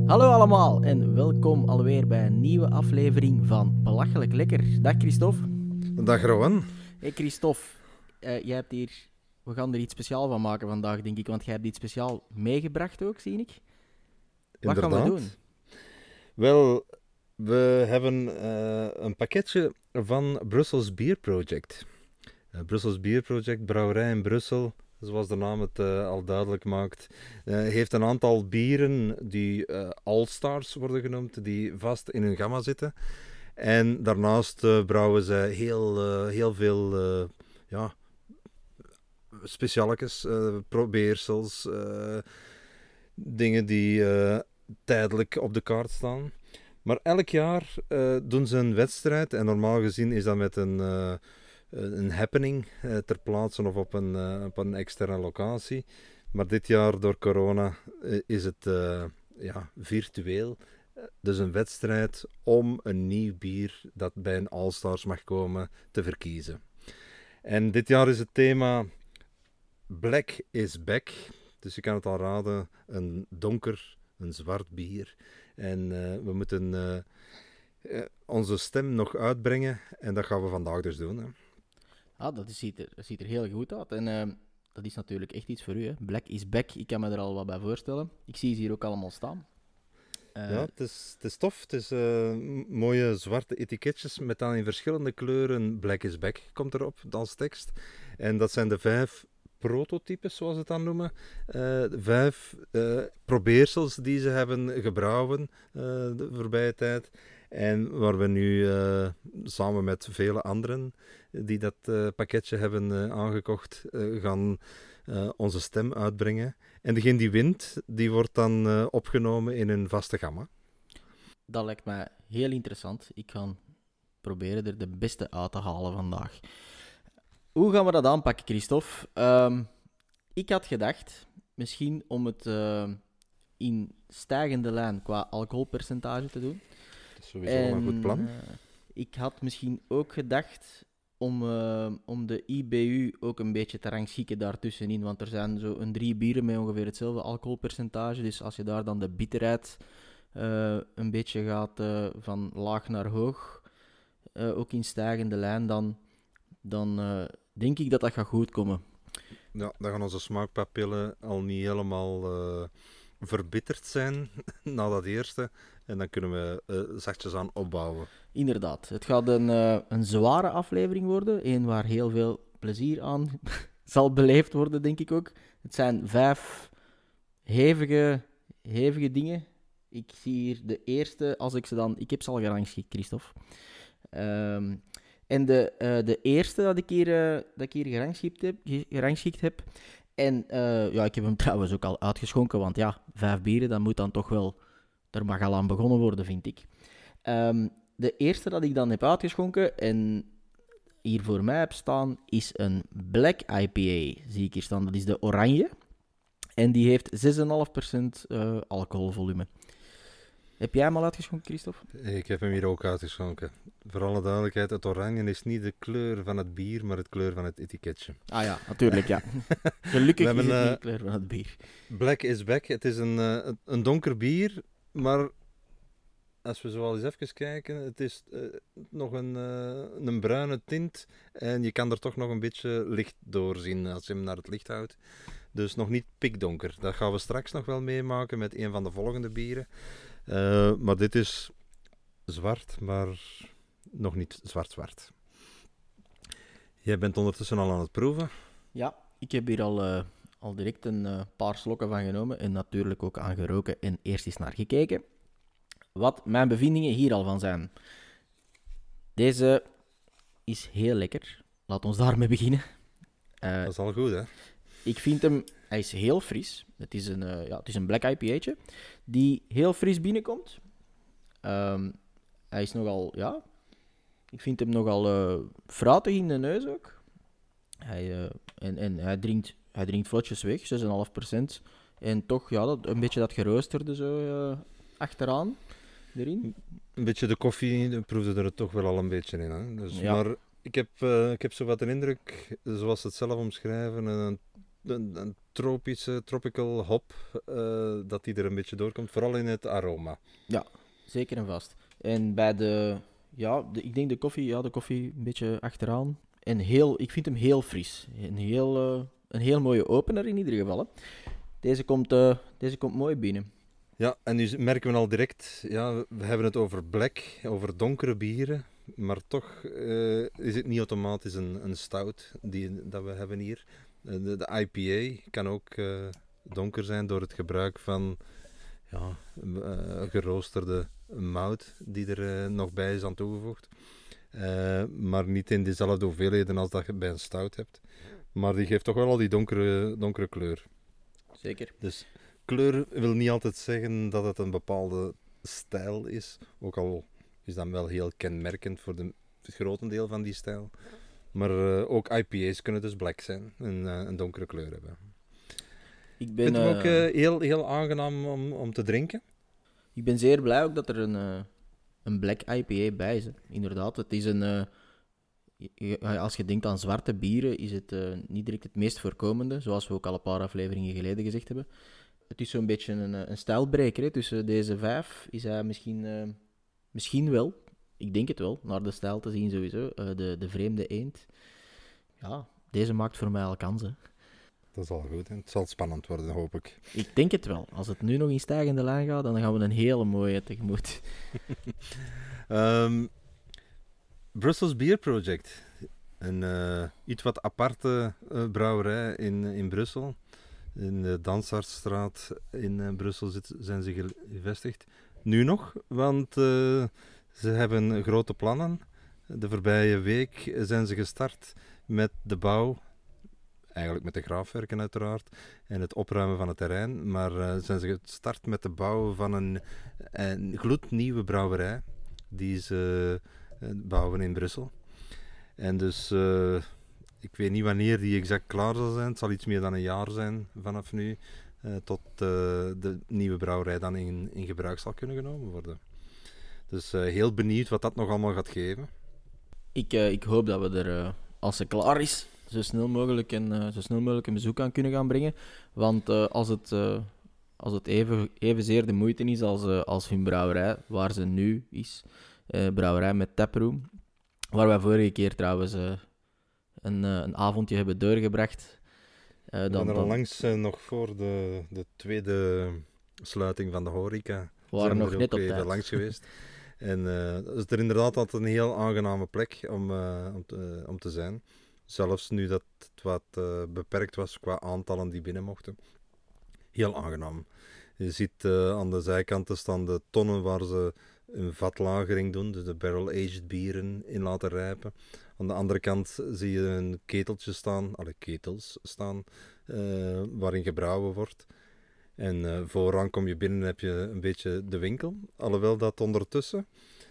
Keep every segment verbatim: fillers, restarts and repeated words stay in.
Hallo allemaal en welkom alweer bij een nieuwe aflevering van Belachelijk Lekker. Dag Christophe. Dag Rowan. Hey Christophe, uh, jij hebt hier... We gaan er iets speciaals van maken vandaag, denk ik, want jij hebt iets speciaals meegebracht ook, zie ik. Wat Inderdaad. gaan we doen? Wel, we hebben uh, een pakketje van Brussels Beer Project. Uh, Brussels Beer Project, brouwerij in Brussel, zoals de naam het uh, al duidelijk maakt, uh, heeft een aantal bieren die uh, All-Stars worden genoemd, die vast in hun gamma zitten. En daarnaast uh, brouwen ze heel, uh, heel veel uh, ja, specialetjes, uh, probeersels, uh, dingen die uh, tijdelijk op de kaart staan. Maar elk jaar uh, doen ze een wedstrijd en normaal gezien is dat met een... Uh, een happening uh, ter plaatse of op een, uh, op een externe locatie. Maar dit jaar door corona uh, is het uh, ja, virtueel. Uh, dus een wedstrijd om een nieuw bier dat bij een All-Stars mag komen te verkiezen. En dit jaar is het thema Black is Back. Dus je kan het al raden, een donker, een zwart bier. En uh, we moeten uh, uh, onze stem nog uitbrengen en dat gaan we vandaag dus doen, hè. Ah, dat is, ziet, er, dat ziet er heel goed uit. En uh, dat is natuurlijk echt iets voor u, hè. Black is back. Ik kan me er al wat bij voorstellen. Ik zie ze hier ook allemaal staan. Uh, ja, het is, het is tof. Het is uh, mooie zwarte etiketjes met dan in verschillende kleuren Black is back komt erop als tekst. En dat zijn de vijf prototypes, zoals ze het dan noemen. Uh, vijf uh, probeersels die ze hebben gebrouwen uh, de voorbije tijd. En waar we nu uh, samen met vele anderen die dat uh, pakketje hebben uh, aangekocht, uh, gaan uh, onze stem uitbrengen. En degene die wint, die wordt dan uh, opgenomen in een vaste gamma. Dat lijkt mij heel interessant. Ik ga proberen er de beste uit te halen vandaag. Hoe gaan we dat aanpakken, Christophe? Um, ik had gedacht, misschien om het uh, in stijgende lijn qua alcoholpercentage te doen. Dat is sowieso en, een goed plan. Uh, ik had misschien ook gedacht om, uh, om de I B U ook een beetje te rangschikken daartussenin. Want er zijn zo een drie bieren met ongeveer hetzelfde alcoholpercentage. Dus als je daar dan de bitterheid uh, een beetje gaat uh, van laag naar hoog, uh, ook in stijgende lijn, dan, dan uh, denk ik dat dat gaat goed komen. Ja, dan gaan onze smaakpapillen al niet helemaal uh, verbitterd zijn na dat eerste. En dan kunnen we uh, zachtjes aan opbouwen. Inderdaad. Het gaat een, uh, een zware aflevering worden. Een waar heel veel plezier aan zal beleefd worden, denk ik ook. Het zijn vijf hevige, hevige dingen. Ik zie hier de eerste, als ik ze dan... Ik heb ze al gerangschikt, Christophe. Um, en de, uh, de eerste dat ik hier, uh, dat ik hier gerangschikt heb... Gerangschikt heb en uh, ja, ik heb hem trouwens ook al uitgeschonken, want ja, vijf bieren, dat moet dan toch wel... Er mag al aan begonnen worden, vind ik. Um, de eerste dat ik dan heb uitgeschonken en hier voor mij heb staan, is een Black I P A. Zie ik hier staan, dat is de oranje. En die heeft zes komma vijf procent uh, alcoholvolume. Heb jij hem al uitgeschonken, Christophe? Ik heb hem hier ook uitgeschonken. Voor alle duidelijkheid, het oranje is niet de kleur van het bier, maar het kleur van het etiketje. Ah ja, natuurlijk, ja. Gelukkig hebben, is het niet uh, de kleur van het bier. Black is back. Het is een, uh, een donker bier, maar als we zo al eens even kijken, het is uh, nog een, uh, een bruine tint en je kan er toch nog een beetje licht doorzien als je hem naar het licht houdt. Dus nog niet pikdonker. Dat gaan we straks nog wel meemaken met een van de volgende bieren. Uh, maar dit is zwart, maar nog niet zwart-zwart. Jij bent ondertussen al aan het proeven. Ja, ik heb hier al, uh, al direct een uh, paar slokken van genomen en natuurlijk ook aan geroken en eerst eens naar gekeken. Wat mijn bevindingen hier al van zijn. Deze is heel lekker. Laat ons daarmee beginnen. Uh, dat is al goed, hè? Ik vind hem... Hij is heel fris. Het is een, uh, ja, het is een Black I P A'tje die heel fris binnenkomt. Um, hij is nogal... Ja, ik vind hem nogal uh, fruitig in de neus ook. Hij, uh, en en hij, drinkt, hij drinkt vlotjes weg, zes komma vijf procent. En toch, ja, dat, een beetje dat geroosterde zo uh, achteraan. Erin. Een beetje de koffie proefde er toch wel al een beetje in. Hè? Dus, ja. Maar ik heb, uh, ik heb zo wat een indruk, zoals ze het zelf omschrijven, een een, een tropische, tropical hop, uh, dat die er een beetje doorkomt. Vooral in het aroma. Ja, zeker en vast. En bij de, ja, de, ik denk de koffie, ja, de koffie een beetje achteraan. En heel, ik vind hem heel fris. Een heel, uh, een heel mooie opener in ieder geval. Hè. Deze, komt, uh, deze komt mooi binnen. Ja, en nu merken we al direct, ja, we hebben het over black, over donkere bieren. Maar toch uh, is het niet automatisch een, een stout die dat we hebben hier. Uh, de, de I P A kan ook uh, donker zijn door het gebruik van ja, uh, geroosterde mout die er uh, nog bij is aan toegevoegd. Uh, maar niet in dezelfde hoeveelheden als dat je bij een stout hebt. Maar die geeft toch wel al die donkere, donkere kleur. Zeker. Dus kleur wil niet altijd zeggen dat het een bepaalde stijl is. Ook al is dat wel heel kenmerkend voor de, het grotendeel van die stijl. Maar uh, ook I P A's kunnen dus black zijn en uh, een donkere kleur hebben. Ik ben, vind hem uh, ook uh, heel, heel aangenaam om, om te drinken. Ik ben zeer blij ook dat er een, uh, een black I P A bij is. Hè. Inderdaad, het is een... Uh, je, als je denkt aan zwarte bieren, is het uh, niet direct het meest voorkomende, zoals we ook al een paar afleveringen geleden gezegd hebben. Het is zo'n beetje een, een stijlbreker. Hè. Tussen deze vijf is hij misschien, uh, misschien wel, ik denk het wel, naar de stijl te zien sowieso, uh, de, de vreemde eend. Ja, deze maakt voor mij al kansen. Dat is al goed, hè? Het zal spannend worden, hoop ik. Ik denk het wel. Als het nu nog in stijgende lijn gaat, dan gaan we een hele mooie tegemoet. um, Brussels Beer Project. Een uh, iets wat aparte uh, brouwerij in, in Brussel. In de Dansaardstraat in uh, Brussel zit, zijn ze gevestigd. Nu nog, want uh, ze hebben grote plannen. De voorbije week zijn ze gestart met de bouw, eigenlijk met de graafwerken uiteraard, en het opruimen van het terrein. Maar uh, zijn ze gestart met de bouw van een, een gloednieuwe brouwerij die ze uh, bouwen in Brussel. En dus... Uh, Ik weet niet wanneer die exact klaar zal zijn. Het zal iets meer dan een jaar zijn vanaf nu. Uh, tot uh, de nieuwe brouwerij dan in, in gebruik zal kunnen genomen worden. Dus uh, heel benieuwd wat dat nog allemaal gaat geven. Ik, uh, ik hoop dat we er, uh, als ze klaar is, zo snel mogelijk een, uh, zo snel mogelijk een bezoek aan kunnen gaan brengen. Want uh, als het, uh, als het even, evenzeer de moeite is als, uh, als hun brouwerij, waar ze nu is, uh, brouwerij met taproom, waar wij vorige keer trouwens... Uh, Een, uh, een avondje hebben doorgebracht. Uh, dan, we zijn er dan... langs uh, nog voor de, de tweede sluiting van de horeca. We waren nog er net op even tijd. langs geweest. En uh, is er inderdaad altijd een heel aangename plek om, uh, om, te, uh, om te zijn. Zelfs nu dat het wat uh, beperkt was qua aantallen die binnen mochten. Heel aangenaam. Je ziet uh, aan de zijkanten staan de tonnen waar ze een vatlagering doen, dus de barrel-aged bieren in laten rijpen. Aan de andere kant zie je een keteltje staan, alle ketels staan, uh, waarin gebrouwen wordt. En uh, vooraan kom je binnen en heb je een beetje de winkel. Alhoewel dat ondertussen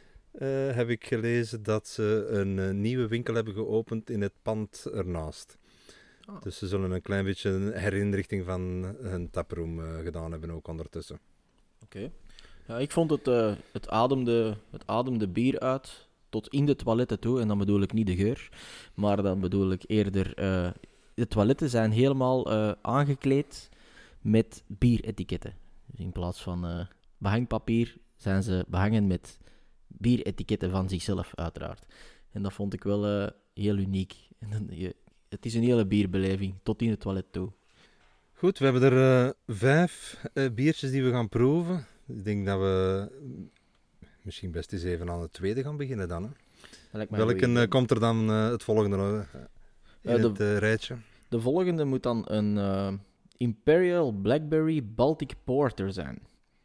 uh, heb ik gelezen dat ze een uh, nieuwe winkel hebben geopend in het pand ernaast. Oh. Dus ze zullen een klein beetje een herinrichting van hun taproom uh, gedaan hebben ook ondertussen. Oké. Okay. Ja, ik vond het, uh, het, ademde, het ademde bier uit tot in de toiletten toe. En dan bedoel ik niet de geur, maar dan bedoel ik eerder... Uh, de toiletten zijn helemaal uh, aangekleed met bieretiketten. Dus in plaats van uh, behangpapier zijn ze behangen met bieretiketten van zichzelf, uiteraard. En dat vond ik wel uh, heel uniek. En dan, je, het is een hele bierbeleving, tot in het toilet toe. Goed, we hebben er uh, vijf uh, biertjes die we gaan proeven. Ik denk dat we misschien best eens even aan het tweede gaan beginnen dan. Hè? Welke uh, komt er dan uh, het volgende uh, in uh, de, het uh, rijtje? De volgende moet dan een uh, Imperial Blackberry Baltic Porter zijn.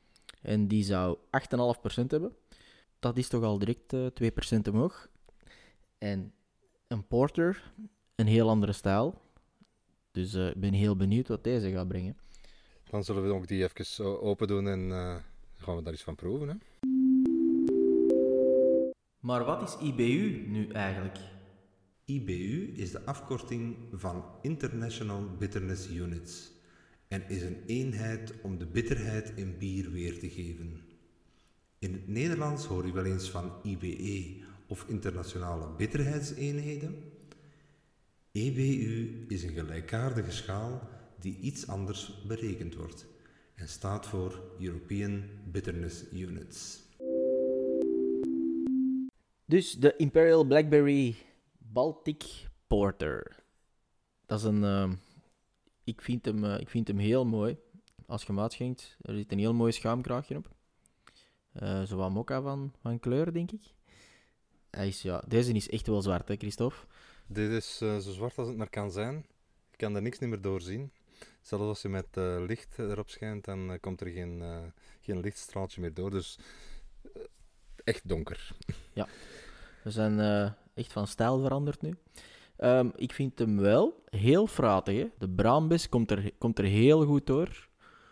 En die zou acht komma vijf procent hebben. Dat is toch al direct uh, twee procent omhoog. En een porter, een heel andere stijl. Dus ik uh, ben heel benieuwd wat deze gaat brengen. Dan zullen we ook die even open doen en uh, gaan we daar eens van proeven. Hè? Maar wat is I B U nu eigenlijk? I B U is de afkorting van International Bitterness Units en is een eenheid om de bitterheid in bier weer te geven. In het Nederlands hoor je wel eens van I B E of Internationale Bitterheidseenheden. E B U is een gelijkaardige schaal die iets anders berekend wordt en staat voor European Bitterness Units. Dus de Imperial Blackberry Baltic Porter. Dat is een... Uh, ik, vind hem, uh, ik vind hem heel mooi. Als je hem uitschenkt, er zit een heel mooi schuimkraagje op. Uh, zo wat mokka van, van kleur, denk ik. Hij is, ja, deze is echt wel zwart, hè, Christophe? Dit is uh, zo zwart als het maar kan zijn. Je kan er niks niet meer doorzien. Zelfs als je met uh, licht erop schijnt, dan uh, komt er geen, uh, geen lichtstraaltje meer door. Dus uh, echt donker. Ja, we zijn uh, echt van stijl veranderd nu. Um, ik vind hem wel heel fratig. Hè? De braambes komt er, komt er heel goed door.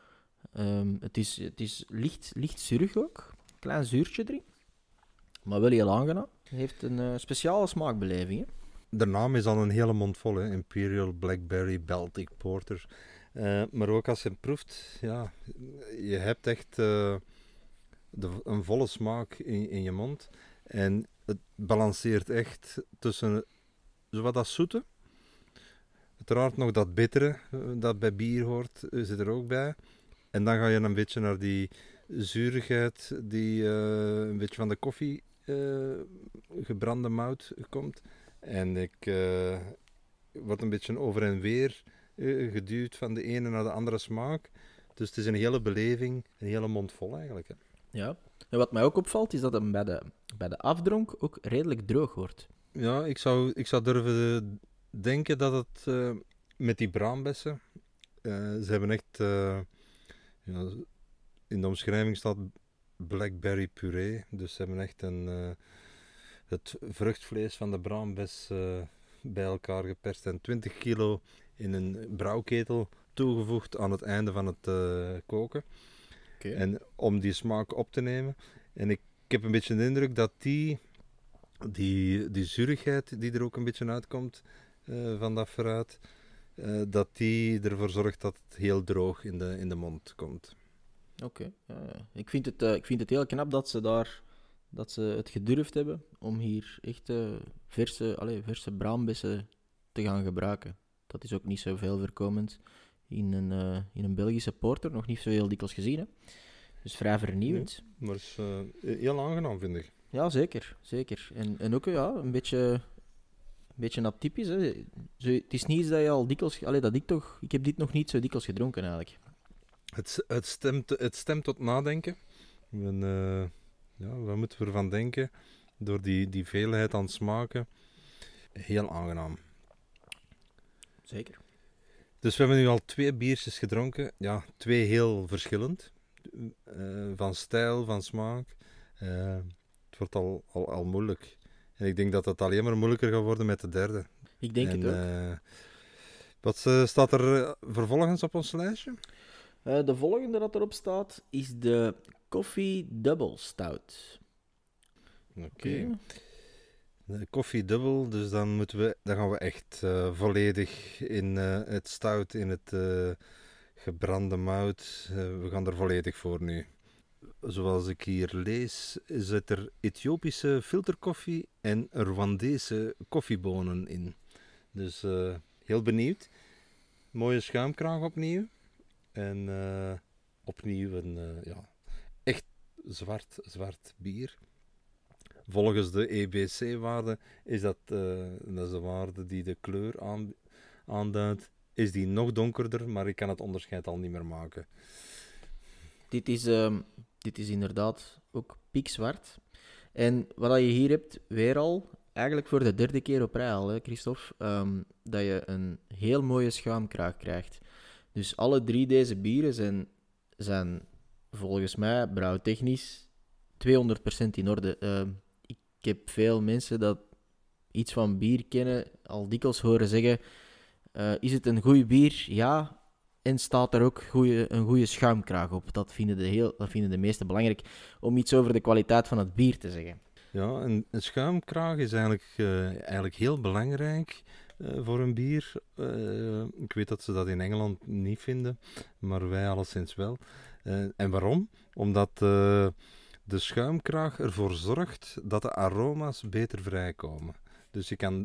Um, het is, het is licht, licht zuurig ook. Klein zuurtje erin. Maar wel heel aangenaam. Het heeft een uh, speciale smaakbeleving. Hè? De naam is al een hele mond vol, hè? Imperial Blackberry Baltic Porter. Uh, maar ook als je hem proeft, ja, je hebt echt uh, de, een volle smaak in, in je mond. En het balanceert echt tussen zowat dat zoete. Uiteraard nog dat bittere, dat bij bier hoort, zit er ook bij. En dan ga je een beetje naar die zuurigheid die uh, een beetje van de koffie, uh, gebrande mout komt. En ik uh, word een beetje over en weer uh, geduwd van de ene naar de andere smaak. Dus het is een hele beleving, een hele mond vol eigenlijk. Hè. Ja, en wat mij ook opvalt is dat hem bij de, bij de afdronk ook redelijk droog wordt. Ja, ik zou, ik zou durven denken dat het uh, met die braambessen, uh, ze hebben echt, uh, ja, in de omschrijving staat blackberry puree, dus ze hebben echt een, uh, het vruchtvlees van de braambes uh, bij elkaar geperst en twintig kilo in een brouwketel toegevoegd aan het einde van het uh, koken. Okay. En om die smaak op te nemen. En ik, ik heb een beetje de indruk dat die... Die, die zuurigheid die er ook een beetje uitkomt uh, van dat fruit, uh, dat die ervoor zorgt dat het heel droog in de, in de mond komt. Oké, okay. ja, ja. ik, vind het, uh, ik vind het heel knap dat ze daar dat ze het gedurfd hebben om hier echt uh, verse, allez, verse braambessen te gaan gebruiken. Dat is ook niet zo veel voorkomend in een, uh, in een Belgische porter, nog niet zo heel dikwijls gezien. Hè? Dus vrij vernieuwend. Nee, maar het is uh, heel aangenaam, vind ik. Ja, zeker. zeker. En, en ook ja, een beetje, een beetje atypisch. Hè. Zo, het is niet iets dat je al dikwijls... Allee, dat ik toch... Ik heb dit nog niet zo dikwijls gedronken, eigenlijk. Het, het, stemt, het stemt tot nadenken. En, uh, ja, wat moeten we ervan denken? Door die, die veelheid aan smaken. Heel aangenaam. Zeker. Dus we hebben nu al twee biertjes gedronken. Ja, twee heel verschillend. Uh, van stijl, van smaak. Uh, Het wordt al, al, al moeilijk. En ik denk dat het alleen maar moeilijker gaat worden met de derde. Ik denk en, het ook. Uh, wat uh, staat er vervolgens op ons lijstje? Uh, de volgende dat erop staat is de Coffee Double Stout. Oké. Okay. De Coffee Double, dus dan, moeten we, dan gaan we echt uh, volledig in uh, het stout, in het uh, gebrande mout. Uh, we gaan er volledig voor nu. Zoals ik hier lees, zit er Ethiopische filterkoffie en Rwandese koffiebonen in. Dus uh, heel benieuwd. Mooie schuimkraag opnieuw. En uh, opnieuw een uh, ja, echt zwart, zwart bier. Volgens de E B C-waarde is dat, uh, dat is de waarde die de kleur aan, aanduidt. Is die nog donkerder, maar ik kan het onderscheid al niet meer maken. Dit is... Um... Dit is inderdaad ook pikzwart. En wat je hier hebt, weer al, eigenlijk voor de derde keer op rij al, hè, Christophe, um, dat je een heel mooie schuimkraag krijgt. Dus alle drie deze bieren zijn, zijn volgens mij brouwtechnisch tweehonderd procent in orde. Uh, ik heb veel mensen dat iets van bier kennen, al dikwijls horen zeggen, uh, is het een goed bier? Ja. En staat er ook goeie, een goede schuimkraag op. Dat vinden, de heel, dat vinden de meesten belangrijk om iets over de kwaliteit van het bier te zeggen. Ja, een, een schuimkraag is eigenlijk, uh, eigenlijk heel belangrijk uh, voor een bier. Uh, ik weet dat ze dat in Engeland niet vinden, maar wij alleszins wel. Uh, en waarom? Omdat uh, de schuimkraag ervoor zorgt dat de aroma's beter vrijkomen. Dus je kan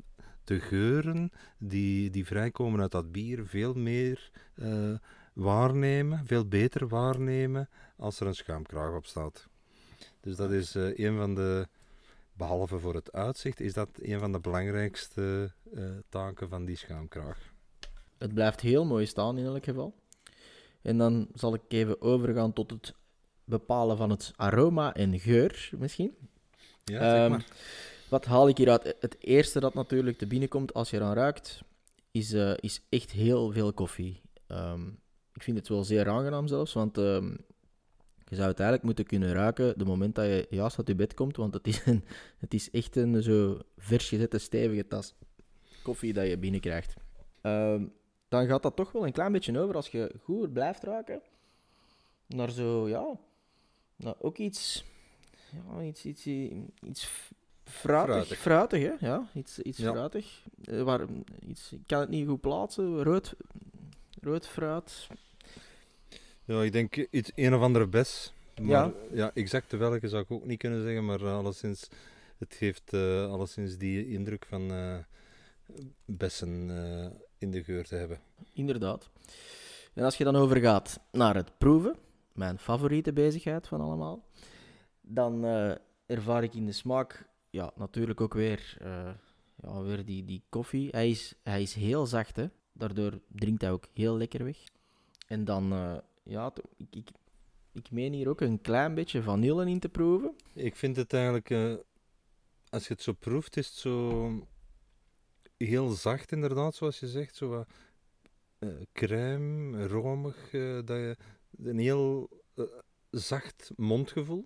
de geuren die, die vrijkomen uit dat bier veel meer uh, waarnemen, veel beter waarnemen als er een schuimkraag op staat. Dus dat is uh, een van de, behalve voor het uitzicht, is dat een van de belangrijkste uh, taken van die schuimkraag. Het blijft heel mooi staan in elk geval. En dan zal ik even overgaan tot het bepalen van het aroma en geur misschien. Ja, zeg maar. Um, wat haal ik hieruit? Het eerste dat natuurlijk te binnenkomt als je eraan ruikt, is, uh, is echt heel veel koffie. Um, ik vind het wel zeer aangenaam zelfs, want um, je zou het eigenlijk moeten kunnen ruiken de moment dat je juist uit je bed komt, want het is, een, het is echt een zo vers gezette, stevige tas koffie dat je binnenkrijgt. Um, dan gaat dat toch wel een klein beetje over als je goed blijft ruiken naar zo, ja, naar ook iets, ja, iets, iets, iets fruitig, fruitig, fruitig hè? Ja, iets, iets ja. fruitig. Uh, waar, iets, ik kan het niet goed plaatsen, rood, rood fruit. Ja, ik denk iets, een of andere bes. Maar ja. ja, exact welke zou ik ook niet kunnen zeggen, maar uh, alleszins, het geeft uh, alleszins die indruk van uh, bessen uh, in de geur te hebben. Inderdaad. En als je dan overgaat naar het proeven, mijn favoriete bezigheid van allemaal, dan uh, ervaar ik in de smaak ja, natuurlijk ook weer, uh, ja, weer die, die koffie. Hij is, hij is heel zacht, hè. Daardoor drinkt hij ook heel lekker weg. En dan, uh, ja, to, ik, ik, ik meen hier ook een klein beetje vanille in te proeven. Ik vind het eigenlijk, uh, als je het zo proeft, is het zo heel zacht inderdaad, zoals je zegt. Zo wat uh, crème, romig, uh, dat je een heel uh, zacht mondgevoel.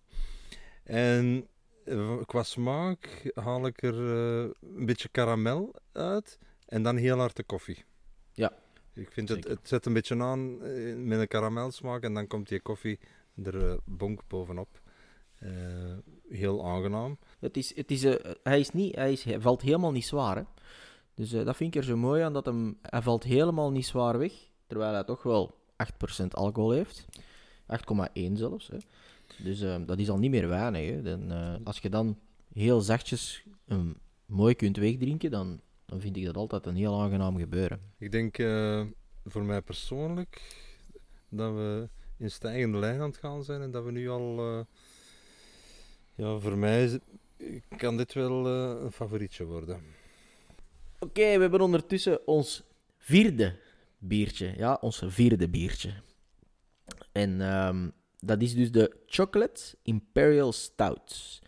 En uh, qua smaak haal ik er uh, een beetje karamel uit en dan heel hard de koffie. Ja. Ik vind het, het zet een beetje aan uh, met een karamelsmaak en dan komt die koffie er uh, bonk bovenop. Uh, heel aangenaam. Het is, het is, uh, hij, is niet, hij, is, hij valt helemaal niet zwaar, hè. Dus uh, dat vind ik er zo mooi aan, dat hem, hij valt helemaal niet zwaar weg, terwijl hij toch wel acht procent alcohol heeft. acht komma één zelfs, hè. Dus uh, dat is al niet meer weinig, hè. Dan, uh, als je dan heel zachtjes um, mooi kunt wegdrinken, dan, dan vind ik dat altijd een heel aangenaam gebeuren. Ik denk uh, voor mij persoonlijk dat we in stijgende lijn aan het gaan zijn en dat we nu al... Uh, ja, voor mij kan dit wel uh, een favorietje worden. Oké, okay, we hebben ondertussen ons vierde biertje. Ja, ons vierde biertje. En um, dat is dus de Chocolate Imperial Stout.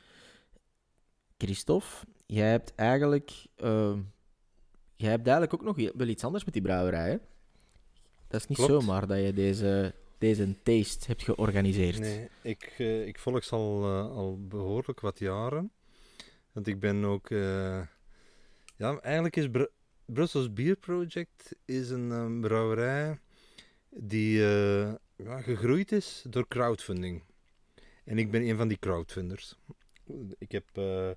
Christophe, jij hebt eigenlijk... Uh, jij hebt eigenlijk ook nog wel iets anders met die brouwerij, hè? Dat is niet Klopt. Zomaar dat je deze, deze taste hebt georganiseerd. Nee, ik, uh, ik volg ze al, uh, al behoorlijk wat jaren. Want ik ben ook... Uh, ja, eigenlijk is Br- Brussels Beer Project is een um, brouwerij die uh, ja, gegroeid is door crowdfunding. En ik ben een van die crowdfunders. Ik heb uh,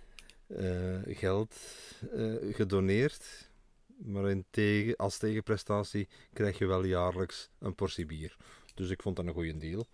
uh, geld uh, gedoneerd, maar in tegen, als tegenprestatie krijg je wel jaarlijks een portie bier. Dus ik vond dat een goede deal.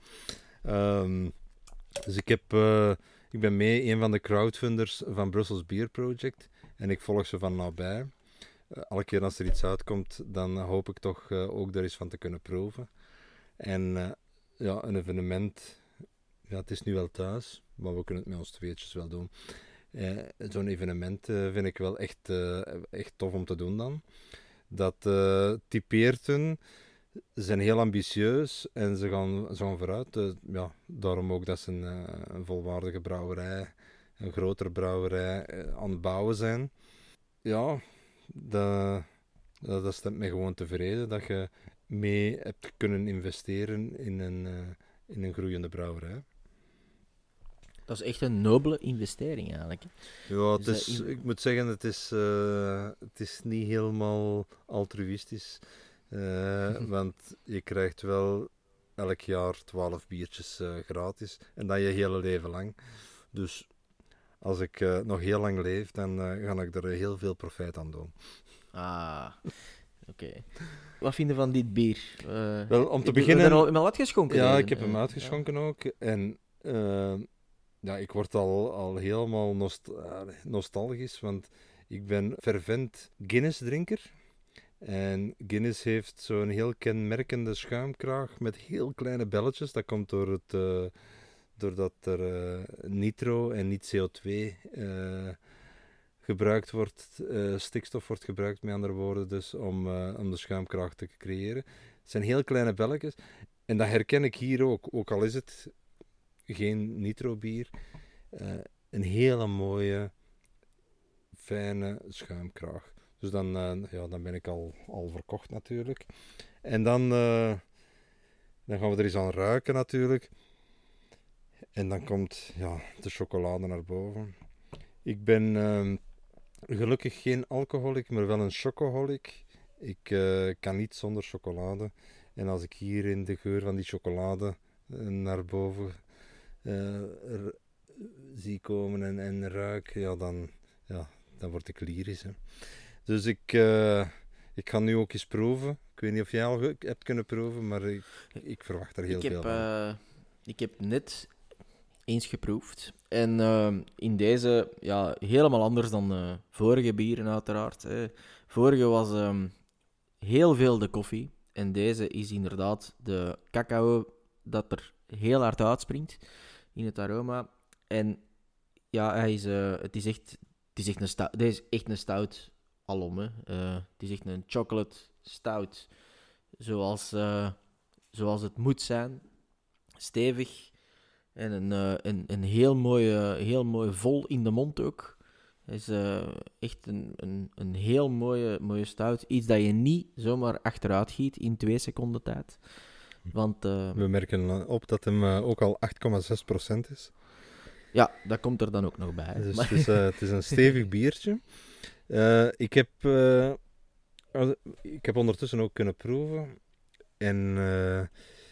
Um, dus ik, heb, uh, ik ben mee een van de crowdfunders van Brussels Beer Project en ik volg ze van nabij. Uh, elke keer als er iets uitkomt, dan uh, hoop ik toch uh, ook er eens van te kunnen proeven. En uh, ja, een evenement, ja, het is nu wel thuis, maar we kunnen het met ons tweetjes wel doen. Uh, zo'n evenement uh, vind ik wel echt, uh, echt tof om te doen dan. Dat uh, typeert hun. Ze zijn heel ambitieus en ze gaan, ze gaan vooruit. Uh, ja, daarom ook dat ze een, uh, een volwaardige brouwerij, een grotere brouwerij uh, aan het bouwen zijn. Ja, dat, dat, dat stemt mij gewoon tevreden dat je mee hebt kunnen investeren in een, uh, in een groeiende brouwerij. Dat is echt een nobele investering eigenlijk. Ja, het is, dus, uh, ik moet zeggen, het is, uh, het is niet helemaal altruïstisch. Uh, want je krijgt wel elk jaar twaalf biertjes uh, gratis. En dat je hele leven lang. Dus als ik uh, nog heel lang leef, dan uh, ga ik er heel veel profijt aan doen. Ah, oké. Okay. Wat vind je van dit bier? Uh, wel, om te beginnen... Heb je hem al uitgeschonken? Ja, even? ik heb hem uitgeschonken ja. ook. En uh, ja, ik word al, al helemaal nost- uh, nostalgisch, want Ik ben fervent Guinness-drinker. En Guinness heeft zo'n heel kenmerkende schuimkraag met heel kleine belletjes. Dat komt door het, uh, doordat er uh, nitro en niet C O twee uh, gebruikt wordt. Uh, stikstof wordt gebruikt, met andere woorden, dus om, uh, om de schuimkraag te creëren. Het zijn heel kleine belletjes. En dat herken ik hier ook, ook al is het geen nitro-bier. Uh, een hele mooie, fijne schuimkraag. Dus dan, uh, ja, dan ben ik al, al verkocht natuurlijk. En dan, uh, dan gaan we er eens aan ruiken natuurlijk. En dan komt ja, de chocolade naar boven. Ik ben uh, gelukkig geen alcoholic, maar wel een chocoholic. Ik uh, kan niet zonder chocolade. En als ik hierin de geur van die chocolade uh, naar boven uh, r- zie komen en, en ruik, ja, dan, ja, dan word ik lyrisch. Hè. Dus ik, uh, ik ga nu ook eens proeven. Ik weet niet of jij al ge- hebt kunnen proeven, maar ik, ik verwacht er heel ik heb, veel van. Uh, ik heb net eens geproefd. En uh, in deze, ja, helemaal anders dan uh, vorige bieren uiteraard. Hè. Vorige was um, heel veel de koffie. En deze is inderdaad de cacao dat er heel hard uitspringt in het aroma. En ja, hij is, uh, het is echt, het is echt een stout. Deze is echt een stout alom. Hè. Uh, het is echt een chocolate stout. Zoals, uh, zoals het moet zijn. Stevig. En een, uh, een, een heel mooi, uh, heel mooi vol in de mond ook. Het is uh, echt een, een, een heel mooie, mooie stout. Iets dat je niet zomaar achteruit giet in twee seconden tijd. Want, uh, We merken op dat hem uh, ook al acht komma zes procent is. Ja, dat komt er dan ook nog bij. Dus maar... het, is, uh, het is een stevig biertje. Uh, ik, heb, uh, ik heb ondertussen ook kunnen proeven. En uh,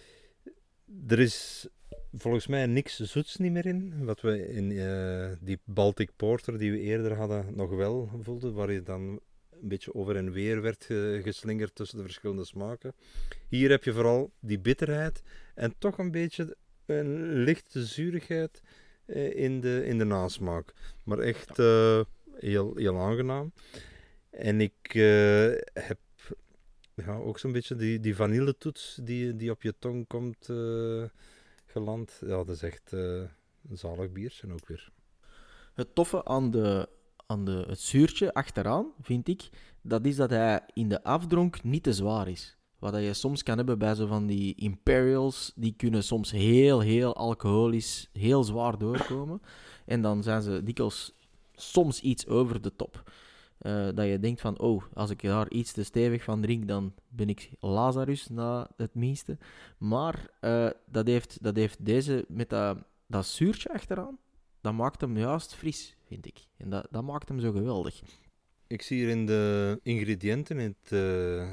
er is volgens mij niks zoets niet meer in. Wat we in uh, die Baltic Porter die we eerder hadden nog wel voelden. Waar je dan een beetje over en weer werd uh, geslingerd tussen de verschillende smaken. Hier heb je vooral die bitterheid. En toch een beetje een lichte zurigheid uh, in, de, in de nasmaak. Maar echt uh, heel, heel aangenaam. En ik uh, heb ja, ook zo'n beetje die, die vanilletoets die, die op je tong komt uh, geland. Ja, dat is echt uh, een zalig biertje ook weer. Het toffe aan, de, aan de, het zuurtje achteraan, vind ik, dat is dat hij in de afdronk niet te zwaar is. Wat je soms kan hebben bij zo van die Imperials, die kunnen soms heel, heel alcoholisch, heel zwaar doorkomen. En dan zijn ze dikwijls soms iets over de top. Uh, dat je denkt van, oh, als ik daar iets te stevig van drink, dan ben ik Lazarus na het minste. Maar uh, dat, heeft, dat heeft deze met dat, dat zuurtje achteraan, dat maakt hem juist fris, vind ik. En dat, dat maakt hem zo geweldig. Ik zie hier in de ingrediënten, in het, uh,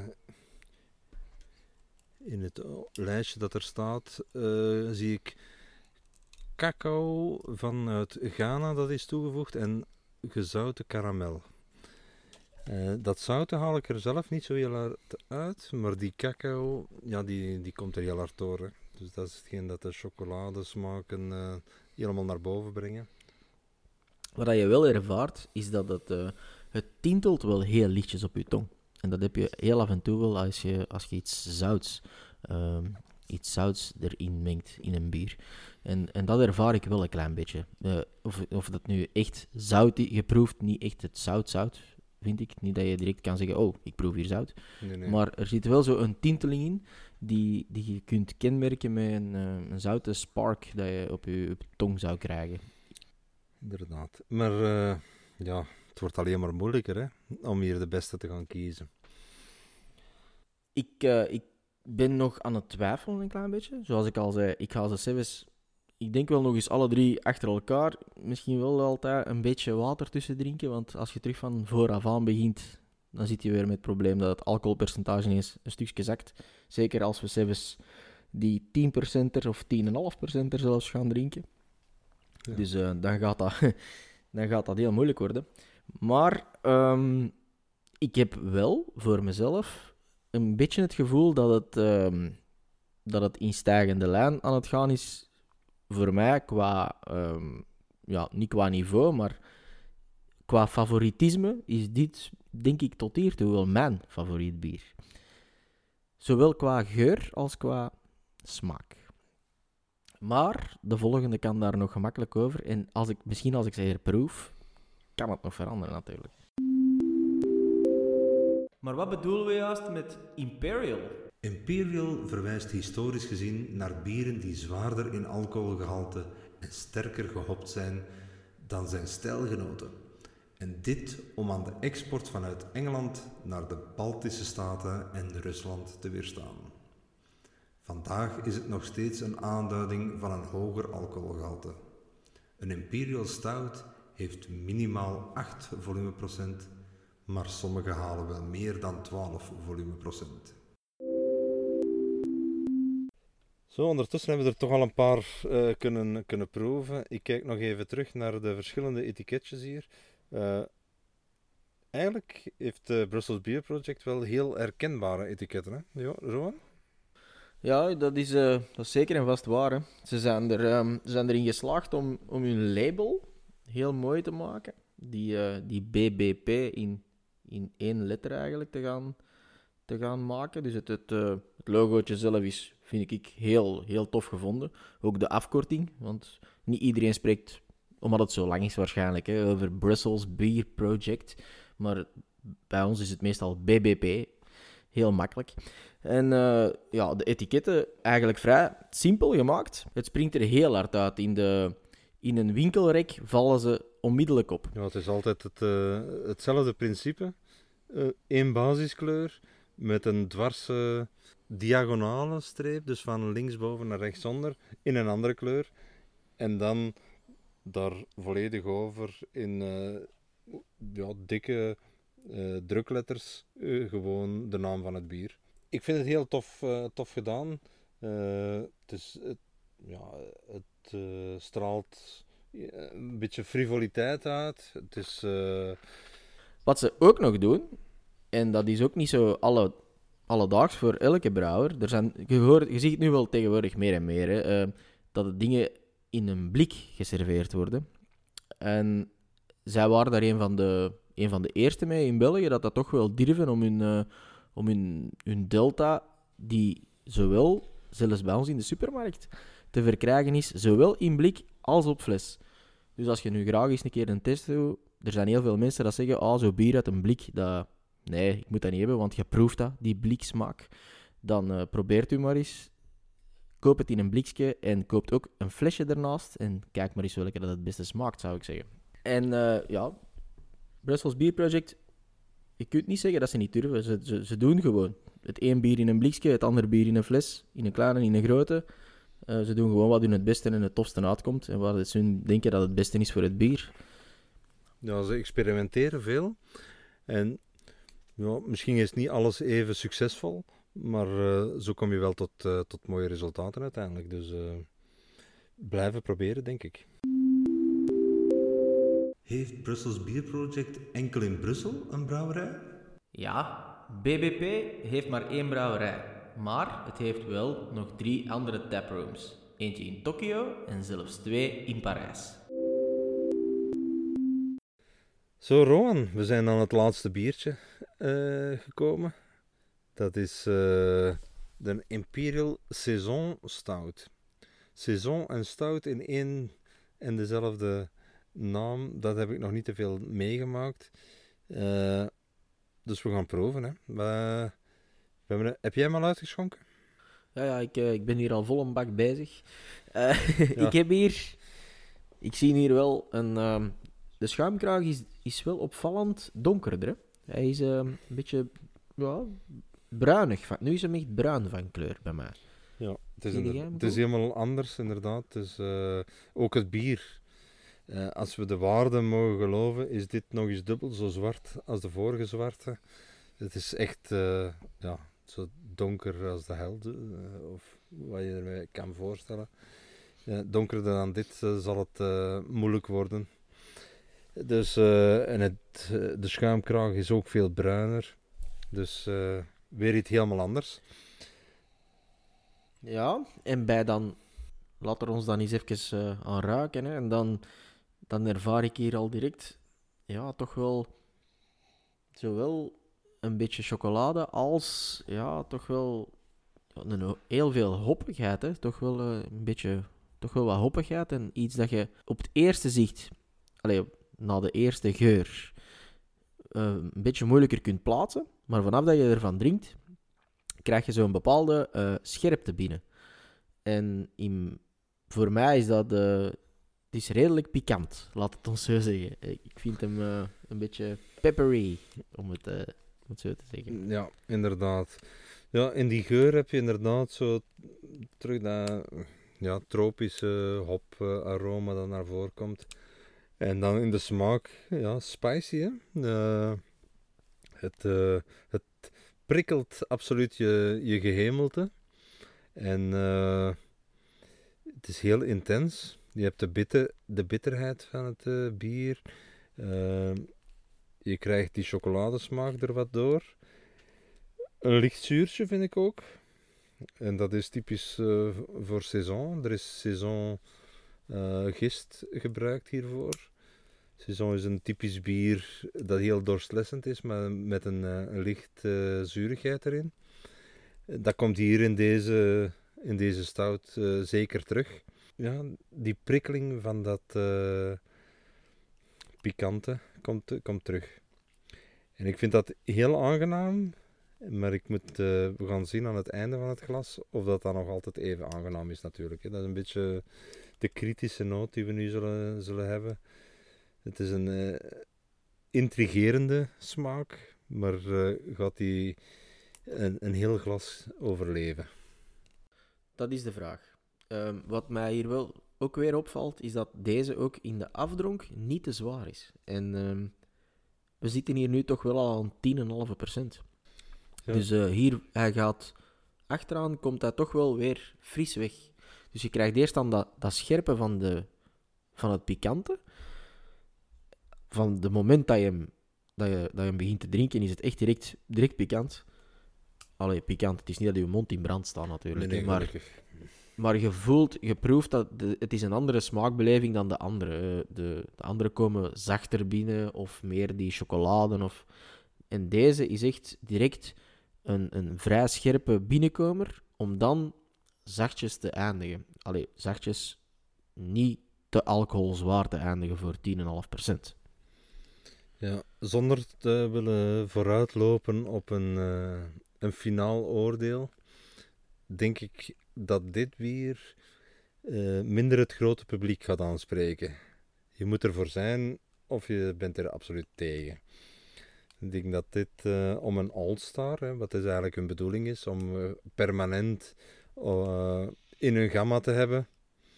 in het lijstje dat er staat, uh, zie ik cacao vanuit Ghana dat is toegevoegd en gezouten karamel. Uh, dat zouten haal ik er zelf niet zo heel hard uit, maar die cacao, ja, die, die komt er heel hard door. Hè. Dus dat is hetgeen dat de chocoladesmaken uh, helemaal naar boven brengen. Wat je wel ervaart, is dat het, uh, het tintelt wel heel lichtjes op je tong. En dat heb je heel af en toe wel als je, als je iets zouts, uh, iets zouts erin mengt in een bier. En, en dat ervaar ik wel een klein beetje. Uh, of, of dat nu echt zout, je proeft niet echt het zout-zout. Vind ik. Niet dat je direct kan zeggen, oh, ik proef hier zout. Nee, nee. Maar er zit wel zo een tinteling in die, die je kunt kenmerken met een, uh, een zoute spark dat je op je, op je tong zou krijgen. Inderdaad. Maar uh, ja, het wordt alleen maar moeilijker hè, om hier de beste te gaan kiezen. Ik, uh, ik ben nog aan het twijfelen een klein beetje. Zoals ik al zei, ik ga ze zelfs... Ik denk wel nog eens alle drie achter elkaar. Misschien wel altijd een beetje water tussen drinken. Want als je terug van vooraf aan begint, dan zit je weer met het probleem dat het alcoholpercentage ineens een stukje zakt. Zeker als we zelfs die tien procent of tien komma vijf procent er zelfs gaan drinken. Ja. Dus uh, dan, gaat dat, dan gaat dat heel moeilijk worden. Maar um, ik heb wel voor mezelf een beetje het gevoel dat het, um, dat het in stijgende lijn aan het gaan is. Voor mij, qua, um, ja, niet qua niveau, maar qua favoritisme is dit, denk ik, tot hiertoe wel mijn favoriet bier. Zowel qua geur als qua smaak. Maar de volgende kan daar nog gemakkelijk over. En als ik, misschien als ik ze herproef, kan het nog veranderen natuurlijk. Maar wat bedoelen we juist met Imperial? Imperial verwijst historisch gezien naar bieren die zwaarder in alcoholgehalte en sterker gehopt zijn dan zijn stijlgenoten. En dit om aan de export vanuit Engeland naar de Baltische Staten en Rusland te weerstaan. Vandaag is het nog steeds een aanduiding van een hoger alcoholgehalte. Een Imperial Stout heeft minimaal acht volumeprocent, maar sommige halen wel meer dan twaalf volumeprocent. Zo, ondertussen hebben we er toch al een paar uh, kunnen, kunnen proeven. Ik kijk nog even terug naar de verschillende etiketjes hier. Uh, eigenlijk heeft de Brussels Beer Project wel heel herkenbare etiketten, hè? Ja, Rowan? Ja, dat is, uh, dat is zeker en vast waar. Hè. Ze, zijn er, um, ze zijn erin geslaagd om, om hun label heel mooi te maken. Die, uh, die B B P in, in één letter eigenlijk te gaan, te gaan maken. Dus het, het, uh, het logootje zelf is, vind ik, heel, heel tof gevonden. Ook de afkorting, want niet iedereen spreekt, omdat het zo lang is waarschijnlijk, hè, over Brussels Beer Project. Maar bij ons is het meestal B B P. Heel makkelijk. En uh, ja, de etiketten eigenlijk vrij simpel gemaakt. Het springt er heel hard uit. In, de, in een winkelrek vallen ze onmiddellijk op. Ja, het is altijd het, uh, hetzelfde principe. Eén uh, basiskleur met een dwars uh, diagonale streep, dus van linksboven naar rechtsonder, in een andere kleur. En dan daar volledig over in uh, ja, dikke uh, drukletters uh, gewoon de naam van het bier. Ik vind het heel tof, uh, tof gedaan. Uh, het is, het, ja, het uh, straalt een beetje frivoliteit uit. Het is, uh... Wat ze ook nog doen, en dat is ook niet zo alle, alledaags voor elke brouwer. Er zijn, je, hoort, je ziet het nu wel tegenwoordig meer en meer, hè, uh, dat de dingen in een blik geserveerd worden. En zij waren daar een van de, een van de eerste mee in België, dat dat toch wel durven om hun... Uh, om hun, hun delta, die zowel, zelfs bij ons in de supermarkt, te verkrijgen is, zowel in blik als op fles. Dus als je nu graag eens een keer een test doet, er zijn heel veel mensen dat zeggen, ah, oh, zo bier uit een blik, dat... nee, ik moet dat niet hebben, want je proeft dat, die bliksmaak. Dan uh, probeert u maar eens, koop het in een blikje en koopt ook een flesje ernaast en kijk maar eens welke dat het beste smaakt, zou ik zeggen. En uh, ja, Brussels Beer Project... Je kunt niet zeggen dat ze niet durven. Ze, ze, ze doen gewoon. Het één bier in een blikje, het andere bier in een fles. In een kleine, in een grote. Uh, ze doen gewoon wat hun het beste en het tofste uitkomt. En waar ze denken dat het beste is voor het bier. Ja, ze experimenteren veel. En ja, misschien is niet alles even succesvol. Maar uh, zo kom je wel tot, uh, tot mooie resultaten uiteindelijk. Dus uh, blijven proberen, denk ik. Heeft Brussels Beer Project enkel in Brussel een brouwerij? Ja, B B P heeft maar één brouwerij. Maar het heeft wel nog drie andere taprooms. Eentje in Tokio en zelfs twee in Parijs. Zo, Rowan, we zijn aan het laatste biertje uh, gekomen. Dat is uh, de Imperial Saison Stout. Saison en Stout in één en dezelfde naam, dat heb ik nog niet te veel meegemaakt. Uh, dus we gaan proeven. Hè. Uh, we hebben, heb jij hem al uitgeschonken? Ja, ja ik, uh, ik ben hier al vol een bak bezig. Uh, ja. Ik heb hier... Ik zie hier wel een... Uh, de schuimkraag is, is wel opvallend donkerder. Hè? Hij is uh, een beetje ja, bruinig. Van, nu is hem echt bruin van kleur bij mij. Ja, het is, een, het is helemaal anders inderdaad. Het is, uh, ook het bier... Uh, als we de waarde mogen geloven, is dit nog eens dubbel zo zwart als de vorige zwarte. Het is echt uh, ja, zo donker als de hel, uh, of wat je ermee kan voorstellen. Uh, donkerder dan dit uh, zal het uh, moeilijk worden. Dus, uh, en het, uh, de schuimkraag is ook veel bruiner. Dus uh, weer iets helemaal anders. Ja, en bij dan... Laten we ons dan eens even uh, aan raken. Hè, en dan... Dan ervaar ik hier al direct ja, toch wel zowel een beetje chocolade als ja, toch wel ja, een, ho- heel veel hoppigheid. Hè? Toch wel eh, een beetje toch wel wat hoppigheid en iets dat je op het eerste zicht, allee, na de eerste geur, eh, een beetje moeilijker kunt plaatsen. Maar vanaf dat je ervan drinkt, krijg je zo'n bepaalde eh, scherpte binnen. En in, voor mij is dat eh, het is redelijk pikant, laat het ons zo zeggen. Ik vind hem eh, een beetje peppery, om het, eh, om het zo te zeggen. Ja, inderdaad. Ja, in die geur heb je inderdaad zo terug dat ja, tropische hop-aroma dat naar voren komt. En dan in de smaak, ja, spicy, hè. Eh, het, eh, het prikkelt absoluut je, je gehemelte. En eh, het is heel intens. Je hebt de, bitter, de bitterheid van het eh, bier. Eh, je krijgt die chocoladesmaak er wat door. Een licht zuurtje vind ik ook. En dat is typisch eh, voor saison. Er is saison eh, gist gebruikt hiervoor. Saison is een typisch bier dat heel doorslessend is, maar met een, eh, een licht eh, zuurigheid erin. Dat komt hier in deze, in deze stout eh, zeker terug. Ja, die prikkeling van dat eh, pikante komt, komt terug. En ik vind dat heel aangenaam, maar ik moet, eh, we gaan zien aan het einde van het glas of dat dan nog altijd even aangenaam is natuurlijk. Hè. Dat is een beetje de kritische noot die we nu zullen, zullen hebben. Het is een eh, intrigerende smaak, maar eh, gaat die een, een heel glas overleven? Dat is de vraag. Ehm, wat mij hier wel ook weer opvalt, is dat deze ook in de afdronk niet te zwaar is. En ehm, we zitten hier nu toch wel al aan tien komma vijf procent. Ja. Dus eh, hier, hij gaat... Achteraan komt hij toch wel weer fris weg. Dus je krijgt eerst dan dat, dat scherpe van, de, van het pikante. Van het moment dat je, hem, dat, je, dat je hem begint te drinken, is het echt direct, direct pikant. Allee, pikant. Het is niet dat je mond in brand staat natuurlijk. Nee, hè, nee, maar, gelukkig. maar je voelt, je proeft dat de, het is een andere smaakbeleving dan de andere. Eh, De, de andere komen zachter binnen of meer die chocolade. Of... En deze is echt direct een, een vrij scherpe binnenkomer om dan zachtjes te eindigen. Allee, zachtjes niet te alcoholzwaar te eindigen voor tien komma vijf procent. Ja, zonder te willen vooruitlopen op een, eh, een finaal oordeel, denk ik dat dit bier eh, minder het grote publiek gaat aanspreken. Je moet ervoor zijn of je bent er absoluut tegen. Ik denk dat dit eh, om een all-star, hè, wat is eigenlijk hun bedoeling is, om eh, permanent eh, in hun gamma te hebben.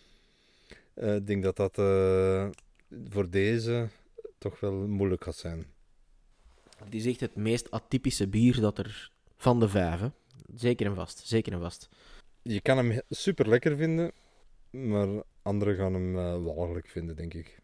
Eh, ik denk dat dat eh, voor deze toch wel moeilijk gaat zijn. Het is echt het meest atypische bier dat er van de vijf. Hè. Zeker en vast. Zeker en vast. Je kan hem super lekker vinden, maar anderen gaan hem uh, walgelijk vinden, denk ik.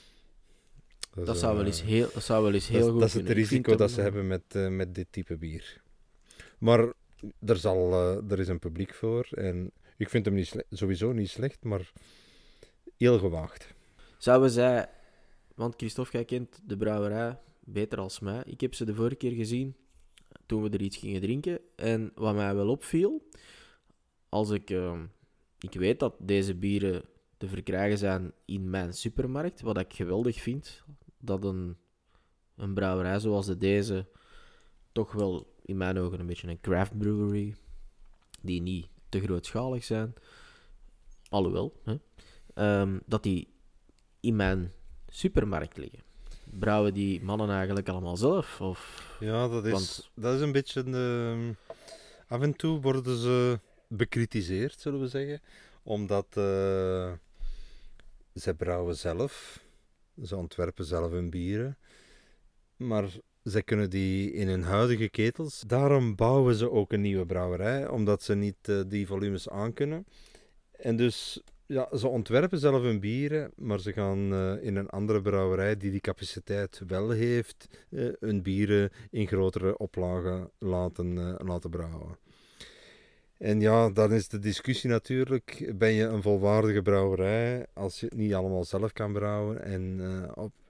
Dus, Dat zou wel uh, eens heel, dat zou wel eens heel dat, goed dat is het kunnen. Ik vind risico dat hem, ze hebben met, uh, met dit type bier. Maar er, zal, uh, er is een publiek voor en ik vind hem niet sle- sowieso niet slecht, maar heel gewaagd. Zouden zij, want Christophe, jij kent de brouwerij beter als mij. Ik heb ze de vorige keer gezien toen we er iets gingen drinken. En wat mij wel opviel, als ik, uh, ik weet dat deze bieren te verkrijgen zijn in mijn supermarkt, wat ik geweldig vind, dat een, een brouwerij zoals de deze toch wel in mijn ogen een beetje een craft brewery, die niet te grootschalig zijn, alhoewel, hè, um, dat die in mijn supermarkt liggen. Brouwen die mannen eigenlijk allemaal zelf? Of... Ja, dat is, Want... dat is een beetje... Uh, af en toe worden ze bekritiseerd, zullen we zeggen. Omdat uh, ze brouwen zelf. Ze ontwerpen zelf hun bieren. Maar ze kunnen die in hun huidige ketels. Daarom bouwen ze ook een nieuwe brouwerij. Omdat ze niet uh, die volumes aankunnen. En dus... Ja, ze ontwerpen zelf hun bieren, maar ze gaan uh, in een andere brouwerij die die capaciteit wel heeft, uh, hun bieren in grotere oplagen laten, uh, laten brouwen. En ja, dan is de discussie natuurlijk, ben je een volwaardige brouwerij als je het niet allemaal zelf kan brouwen? En uh, op,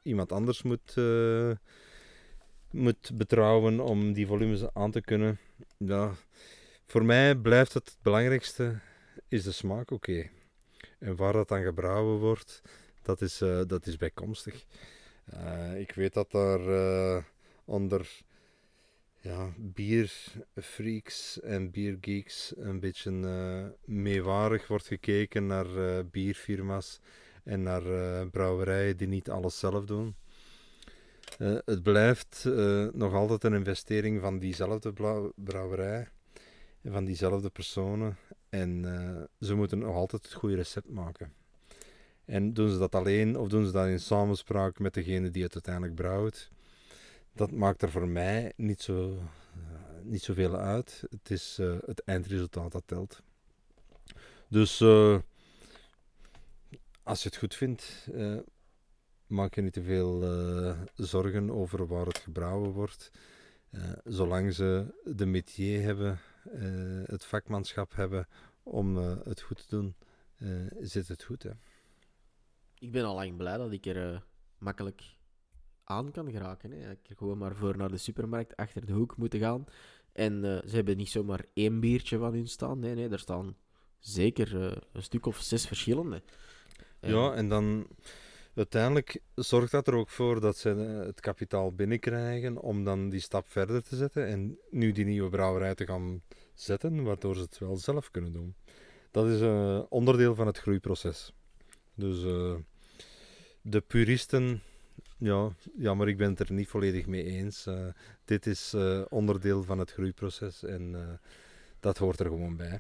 iemand anders moet, uh, moet betrouwen om die volumes aan te kunnen. Ja, voor mij blijft het, het belangrijkste is de smaak oké. Okay. En waar dat dan gebrouwen wordt, dat is, uh, dat is bijkomstig. Uh, ik weet dat daar uh, onder ja, bierfreaks en biergeeks een beetje uh, meewarig wordt gekeken naar uh, bierfirma's en naar uh, brouwerijen die niet alles zelf doen. Uh, het blijft uh, nog altijd een investering van diezelfde brouwerij, van diezelfde personen. En uh, ze moeten nog altijd het goede recept maken. En doen ze dat alleen of doen ze dat in samenspraak met degene die het uiteindelijk brouwt? Dat maakt er voor mij niet, zo, uh, niet zoveel uit. Het is uh, het eindresultaat dat telt. Dus uh, als je het goed vindt, uh, maak je niet te veel uh, zorgen over waar het gebrouwen wordt. Uh, zolang ze de métier hebben, uh, het vakmanschap hebben om uh, het goed te doen, uh, zit het goed. Hè? Ik ben al lang blij dat ik er uh, makkelijk aan kan geraken. Hè. Ik heb gewoon maar voor naar de supermarkt achter de hoek moeten gaan. En uh, ze hebben niet zomaar één biertje van hun staan. Nee, nee, er staan zeker uh, een stuk of zes verschillende. Ja, en dan uiteindelijk zorgt dat er ook voor dat ze het kapitaal binnenkrijgen om dan die stap verder te zetten en nu die nieuwe brouwerij te gaan zetten, waardoor ze het wel zelf kunnen doen. Dat is een uh, onderdeel van het groeiproces. Dus uh, de puristen, ja, jammer, ik ben het er niet volledig mee eens. Uh, dit is uh, onderdeel van het groeiproces en uh, dat hoort er gewoon bij.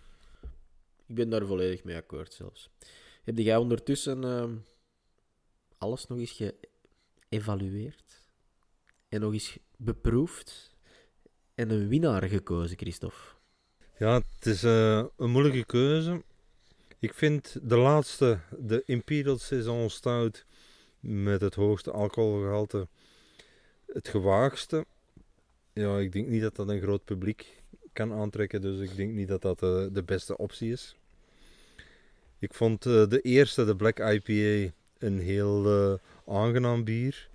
Ik ben daar volledig mee akkoord zelfs. Heb jij ondertussen uh, alles nog eens geëvalueerd en nog eens beproefd en een winnaar gekozen, Christophe? Ja, het is uh, een moeilijke keuze. Ik vind de laatste, de Imperial Saison Stout met het hoogste alcoholgehalte, het gewaagste. Ja, ik denk niet dat dat een groot publiek kan aantrekken, dus ik denk niet dat dat uh, de beste optie is. Ik vond uh, de eerste, de Black I P A, een heel uh, aangenaam bier.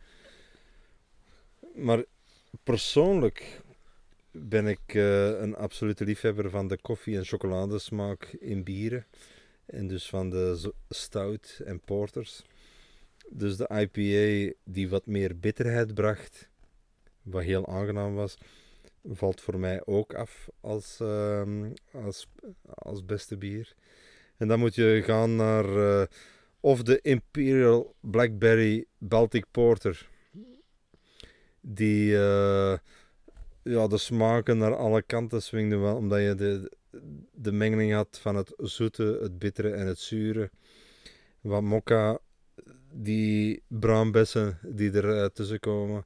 Maar persoonlijk ben ik uh, een absolute liefhebber van de koffie- en chocoladesmaak in bieren. En dus van de stout en porters. Dus de I P A die wat meer bitterheid bracht, wat heel aangenaam was, valt voor mij ook af als, uh, als, als beste bier. En dan moet je gaan naar uh, of de Imperial Blackberry Baltic Porter, die uh, ja, de smaken naar alle kanten swingde, wel, omdat je de, de mengeling had van het zoete, het bittere en het zure. Wat mokka, die braambessen die er uh, tussen komen.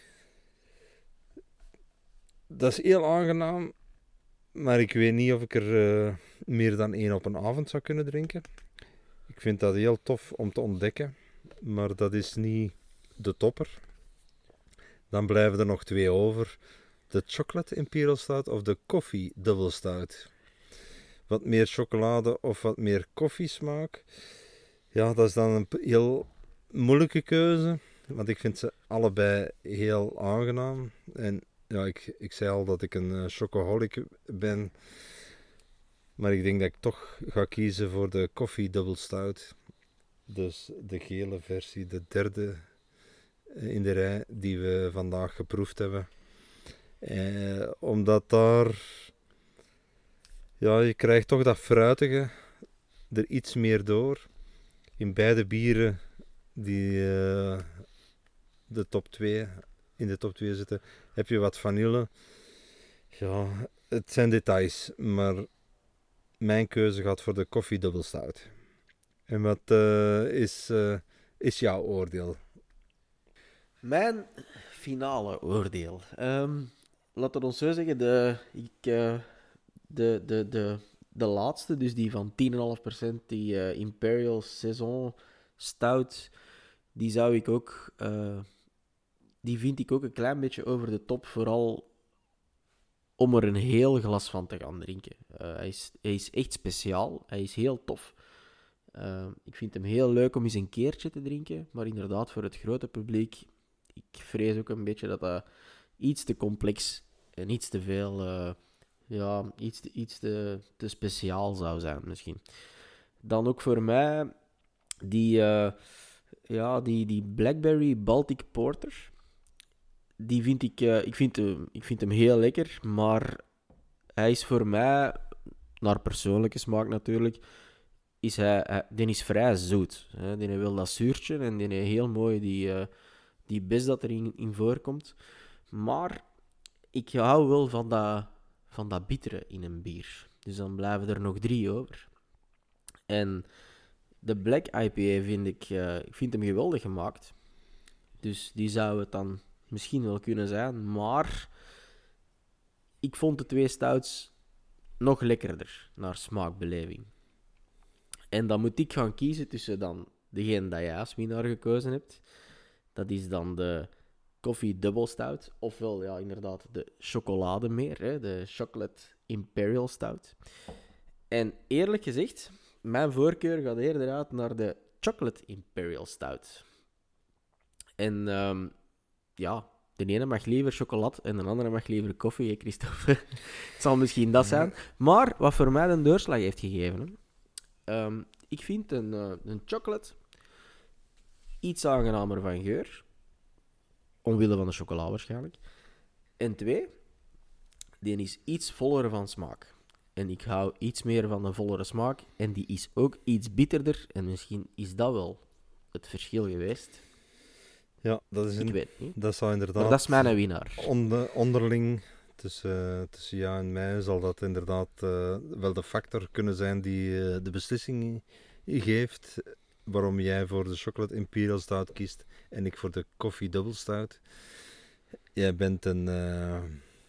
Dat is heel aangenaam, maar ik weet niet of ik er uh, meer dan één op een avond zou kunnen drinken. Ik vind dat heel tof om te ontdekken, maar dat is niet de topper. Dan blijven er nog twee over. De Chocolate Imperial Stout of de Coffee Double Stout. Wat meer chocolade of wat meer koffiesmaak. Ja, dat is dan een heel moeilijke keuze, want ik vind ze allebei heel aangenaam. En ja, ik, ik zei al dat ik een uh, chocoholic ben, maar ik denk dat ik toch ga kiezen voor de Coffee Double Stout. Dus de gele versie, de derde in de rij die we vandaag geproefd hebben. Eh, omdat daar, ja, je krijgt toch dat fruitige er iets meer door. In beide bieren die uh, de top twee, in de top twee zitten, heb je wat vanille. Ja, het zijn details, maar mijn keuze gaat voor de Coffee Double Stout. En wat uh, is, uh, is jouw oordeel? Mijn finale oordeel. Um, laten we ons zo zeggen, de, ik, uh, de, de, de, de laatste, dus die van tien komma vijf procent, die uh, Imperial Saison Stout, die zou ik ook, uh, die vind ik ook een klein beetje over de top, vooral om er een heel glas van te gaan drinken. Uh, hij, is, hij is echt speciaal, hij is heel tof. Uh, ik vind hem heel leuk om eens een keertje te drinken, maar inderdaad voor het grote publiek, ik vrees ook een beetje dat dat iets te complex en iets te veel, uh, ja, iets, te, iets te, te speciaal zou zijn misschien. Dan ook voor mij die, uh, ja, die, die Blackberry Baltic Porter. Die vind ik, uh, ik, vind hem, ik vind hem heel lekker, maar hij is voor mij, naar persoonlijke smaak natuurlijk, is hij, hij die is vrij zoet. Hè. Die wil dat zuurtje en die heeft heel mooi die, uh, die bis dat erin in voorkomt. Maar ik hou wel van dat, van dat bittere in een bier. Dus dan blijven er nog drie over. En de Black I P A vind ik, uh, ik vind hem geweldig gemaakt. Dus die zou het dan misschien wel kunnen zijn. Maar ik vond de twee stouts nog lekkerder naar smaakbeleving. En dan moet ik gaan kiezen tussen dan degene dat jij als winnaar gekozen hebt. Dat is dan de Coffee Double Stout. Ofwel, ja, inderdaad, de chocolademeer. Hè, de Chocolate Imperial Stout. En eerlijk gezegd, mijn voorkeur gaat eerder uit naar de Chocolate Imperial Stout. En um, ja, de ene mag liever chocolade en de andere mag liever koffie, hè, Christophe. Het zal misschien dat zijn. Maar wat voor mij een doorslag heeft gegeven... Hè. Um, ik vind een, uh, een chocolate iets aangenamer van geur. Omwille van de chocola waarschijnlijk. En twee, die is iets voller van smaak. En ik hou iets meer van een vollere smaak. En die is ook iets bitterder. En misschien is dat wel het verschil geweest. Ja, dat is een, ik weet niet. Dat zou inderdaad... Maar dat is mijn winnaar. Onder, onderling... Tussen, tussen jou en mij zal dat inderdaad uh, wel de factor kunnen zijn die uh, de beslissing geeft waarom jij voor de Chocolate Imperial Stout kiest en ik voor de Coffee Double Stout. Jij bent een, uh,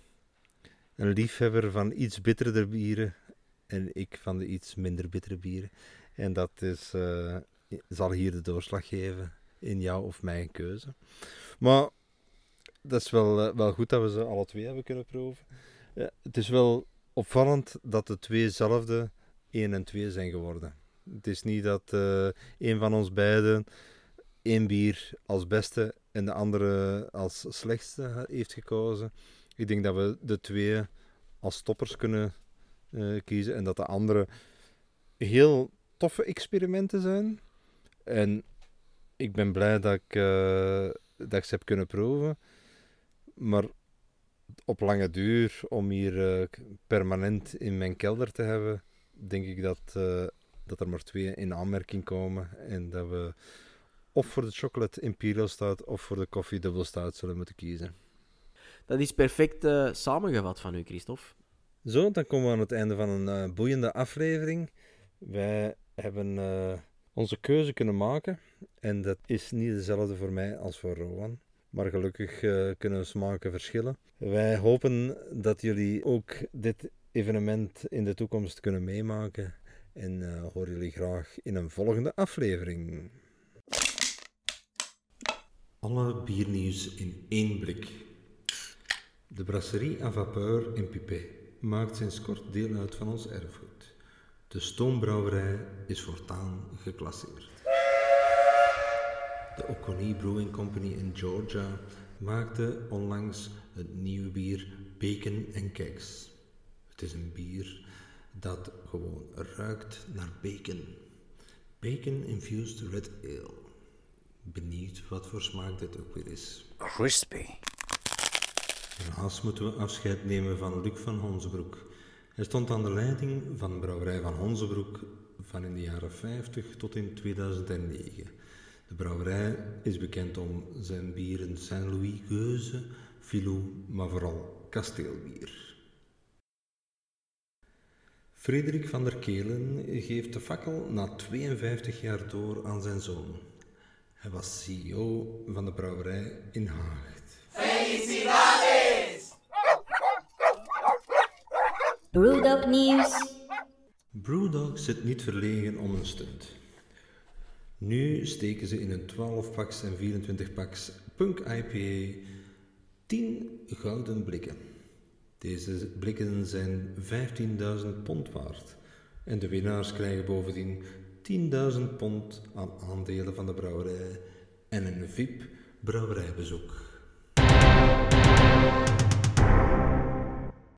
een liefhebber van iets bitterder bieren en ik van de iets minder bittere bieren. En dat is, uh, zal hier de doorslag geven in jouw of mijn keuze. Maar... Dat is wel, uh, wel goed dat we ze alle twee hebben kunnen proeven. Uh, het is wel opvallend dat de tweezelfde één en twee zijn geworden. Het is niet dat uh, een van ons beiden één bier als beste en de andere als slechtste heeft gekozen. Ik denk dat we de twee als toppers kunnen uh, kiezen en dat de andere heel toffe experimenten zijn. En ik ben blij dat ik, uh, dat ik ze heb kunnen proeven. Maar op lange duur, om hier uh, permanent in mijn kelder te hebben, denk ik dat, uh, dat er maar twee in aanmerking komen. En dat we of voor de Chocolate Imperial Stout of voor de Coffee Double Stout zullen moeten kiezen. Dat is perfect uh, samengevat van u, Christophe. Zo, dan komen we aan het einde van een uh, boeiende aflevering. Wij hebben uh, onze keuze kunnen maken. En dat is niet dezelfde voor mij als voor Rowan. Maar gelukkig uh, kunnen smaken verschillen. Wij hopen dat jullie ook dit evenement in de toekomst kunnen meemaken. En uh, horen jullie graag in een volgende aflevering. Alle biernieuws in één blik. De brasserie à vapeur in Pipet maakt sinds kort deel uit van ons erfgoed. De stoombrouwerij is voortaan geclasseerd. De Oconee Brewing Company in Georgia maakte onlangs het nieuwe bier Bacon and Kegs. Het is een bier dat gewoon ruikt naar bacon. Bacon infused red ale. Benieuwd wat voor smaak dit ook weer is. Crispy. Helaas moeten we afscheid nemen van Luc van Honzenbroek. Hij stond aan de leiding van de brouwerij van Honzenbroek van in de jaren vijftig tot in tweeduizend negen. De brouwerij is bekend om zijn bieren Saint-Louis Geuze, Filou, maar vooral kasteelbier. Frederik van der Kelen geeft de fakkel na tweeënvijftig jaar door aan zijn zoon. Hij was C E O van de brouwerij in Haagt. Felicidades! Brewdog nieuws. Brewdog zit niet verlegen om een stunt. Nu steken ze in een twaalf-paks en vierentwintig-paks Punk I P A tien gouden blikken. Deze blikken zijn vijftienduizend pond waard. En de winnaars krijgen bovendien tienduizend pond aan aandelen van de brouwerij en een V I P brouwerijbezoek.